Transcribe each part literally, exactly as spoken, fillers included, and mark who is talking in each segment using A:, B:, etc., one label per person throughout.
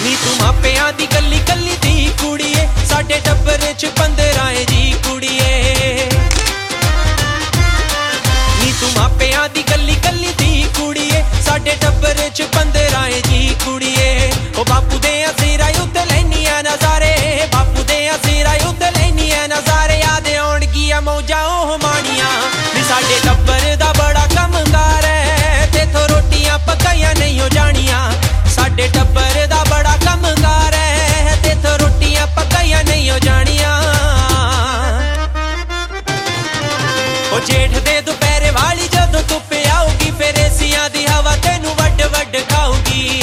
A: ਨੀ ਤੂੰ ਮਾਪਿਆਂ ਦੀ ਕੱਲੀ ਕੱਲੀ ਦੀ ਕੁੜੀਏ, ਸਾਡੇ ਟੱਬਰ ਚ ਪੰਦਰਾਂ ਜੀ ਕੁੜੀਏ। ਨੀ ਤੂੰ ਮਾਪਿਆਂ ਦੀ ਕੱਲੀ ਕੱਲੀ ਦੀ ਕੁੜੀਏ, ਸਾਡੇ ਟੱਬਰ ਚ ਪੰਦਰਾਂ ਜੀ ਕੁੜੀਏ। ਉਹ ਬਾਪੂ ਦੇ ਸਿਰਾਂ ਉੱਤੇ ਲੈਨੀਆਂ ਨਜ਼ਾਰੇ, ਬਾਪੂ ਦੇ ਸਿਰਾਂ ਉੱਤੇ ਲੈਨੀਆਂ ਨਜ਼ਾਰੇ। ਯਾਦ ਆਉਣਗੀਆਂ ਮੌਜਾਂ ਉਹ ਮਾਣੀਆਂ, ਨੀ ਸਾਡੇ ਟੱਬਰ ਦਾ ਬੜਾ ਕੰਮਕਾਰ ਹੈ, ਤੇਥੋਂ ਰੋਟੀਆਂ ਪਕਾਈਆਂ ਨਹੀਂ ਹੋ ਜਾਣੀਆਂ। ਸਾਡੇ ਟੱਬਰ ਦਾ ਬੜਾ ਕੰਮਕਾਰ ਹੈ, ਤੇਥੋਂ ਰੋਟੀਆਂ ਪਕਾਈਆਂ ਨਹੀਂ ਹੋ ਜਾਣੀਆਂ। ਉਹ ਜੇਠ ਦੇ ਦੁਪਹਿਰੇ ਵਾਲੀ ਜਦੋਂ ਧੁੱਪ ਆਊਗੀ, ਫਿਰ ਏਸੀਆਂ ਦੀ ਹਵਾ ਤੈਨੂੰ ਵੱਡ ਵੱਡ ਖਾਊਗੀ।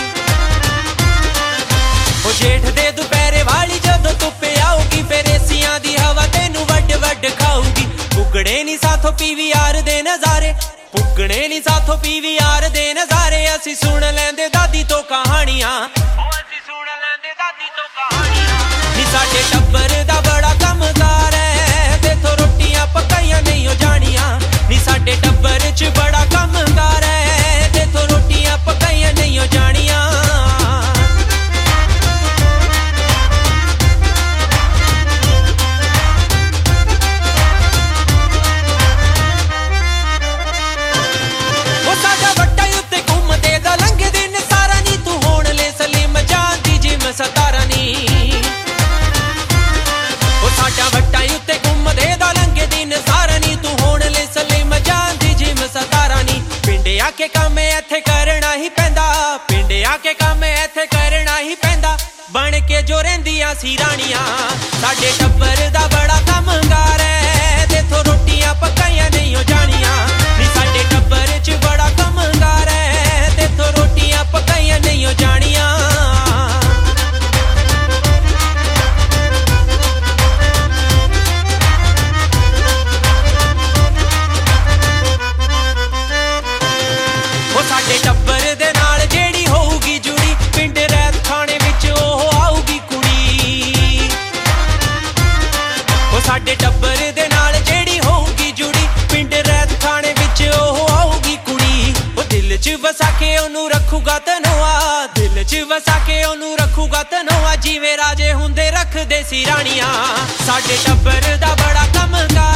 A: ਉਹ ਜੇਠ ਦੇ ਦੁਪਹਿਰੇ ਵਾਲੀ ਜਦੋਂ ਧੁੱਪ ਆਊਗੀ, ਫਿਰ ਏਸੀਆਂ ਦੀ ਹਵਾ ਤੈਨੂੰ ਵੱਡ ਵੱਡ ਖਾਊਗੀ। ਪੁੱਗਣੇ ਨੀ ਸਾਥੋਂ ਪੀਵੀਆਰ ਦੇ ਨਜ਼ਾਰੇ, ਪੁੱਗਣੇ ਨੀ ਸਾਥੋਂ ਪੀਵੀਆਰ ਦੇ ਨਜ਼ਾਰੇ। ਅਸੀਂ ਸੁਣ ਲੈਂਦੇ ਦਾਦੀ ਤੋਂ ਕਹਾਣੀਆਂ, ਅਸੀਂ ਸੁਣ ਲੈਂਦੇ ਦਾਦੀ ਤੋਂ ਕਹਾਣੀਆਂ। ਨੀ ਸਾਡੇ ਟੱਬਰ ਦਾ ਬੜਾ ਕੰਮਕਾਰ ਹੈ, ਤੇਥੋਂ ਰੋਟੀਆਂ ਪਕਾਈਆਂ ਨਹੀਂ ਹੋ ਜਾਣੀਆਂ। ਨੀ ਸਾਡੇ ਟੱਬਰ ਚ ਬੜਾ ਕੰਮਕਾਰ ਹੈ, ਤੇਥੋਂ ਰੋਟੀਆਂ ਪਕਾਈਆਂ ਨਹੀਂ ਹੋ ਜਾਣੀਆਂ। ਸਤਾਰਾ ਨੀ ਉਹ ਸਾਡਾ ਵੱਟਾਂ ਉੱਤੇ ਘੁੰਮਦੇ ਦਾ ਲੰਘੇ ਦਿਨ ਸਾਰਾ ਨੀ, ਤੂੰ ਹੋਣ ਲੈ ਸਲੀਮ ਜਾਨ ਦੀ ਜਿਮ ਸਤਾਰਾ ਨੀ। ਪਿੰਡ ਆ ਕੇ ਕੰਮ ਇੱਥੇ ਕਰਨਾ ਹੀ ਪੈਂਦਾ, ਪਿੰਡ ਆ ਕੇ ਕੰਮ ਇੱਥੇ ਕਰਨਾ ਹੀ ਪੈਂਦਾ। ਬਣ ਕੇ ਜੋ ਰਹਿੰਦੀਆਂ ਸੀ ਰਾਣੀਆਂ, ਸਾਡੇ ਟੱਬਰ ਦਾ ਬੜਾ ਕੰਮਕਾਰ ਹੈ, ਤੇਥੋਂ ਰੋਟੀਆਂ ਪਕਾਈਆਂ ਨਹੀਂ ਹੋ ਜਾਣੀਆਂ। ਨੀ ਸਾਡੇ ਟੱਬਰ ਚ ਬੜਾ ਕੰਮਕਾਰ ਹੈ, ਤੇਥੋਂ ਰੋਟੀਆਂ ਪਕਾਈਆਂ ਨਹੀਂ ਹੋ ਜਾਣੀਆਂ। ਸਾਡੇ ਟੱਬਰ ਦੇ ਨਾਲ ਜਿਹੜੀ ਹੋਊਗੀ ਜੁੜੀ, ਪਿੰਡ ਰੈਤ ਖਾਣੇ ਵਿੱਚ ਉਹ ਆਊਗੀ ਕੁੜੀ। ਉਹ ਸਾਡੇ ਟੱਬਰ ਦੇ ਨਾਲ ਜਿਹੜੀ ਹੋਊਗੀ ਜੁੜੀ, ਪਿੰਡ ਰੈਤ ਖਾਣੇ ਵਿੱਚ ਉਹ ਆਊਗੀ ਕੁੜੀ। ਉਹ ਦਿਲ ਚ ਵਸਾ ਕੇ ਉਹਨੂੰ ਰੱਖੂਗਾ ਤਨੋਆ, ਦਿਲ ਚ ਵਸਾ ਕੇ ਉਹਨੂੰ ਰੱਖੂਗਾ ਤਨੋਆ। ਜਿਵੇਂ ਰਾਜੇ ਹੁੰਦੇ ਰੱਖਦੇ ਸੀ ਰਾਣੀਆਂ, ਸਾਡੇ ਟੱਬਰ ਦਾ ਬੜਾ ਕੰਮਕਾਰ